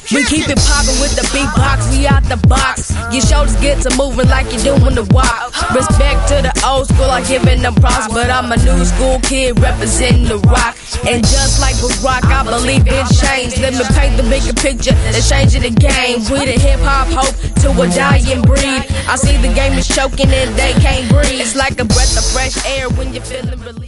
We keep it poppin' with the beatbox, we out the box. Your shoulders get to moving like you're doing the walk. Respect to the old school, I'm giving them props, but I'm a new school kid representing the rock. And just like Barack, I believe in change. Let me paint the bigger picture that's changing the game. We the hip hop hope to a dying breed. I see the game is choking and they can't breathe. It's like a breath of fresh air when you're feeling relief.